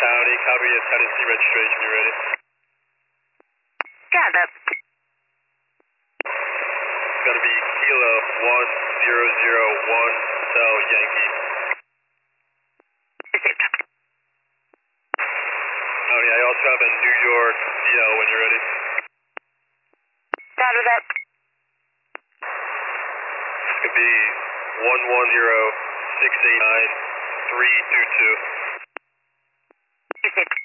County, copy a Tennessee registration, you ready? Got that. It's going to be Kilo 1001 Hotel Yankee. Received. County, I also have a New York CL when you're ready. Roger that. It's going to be 110689 322. Received.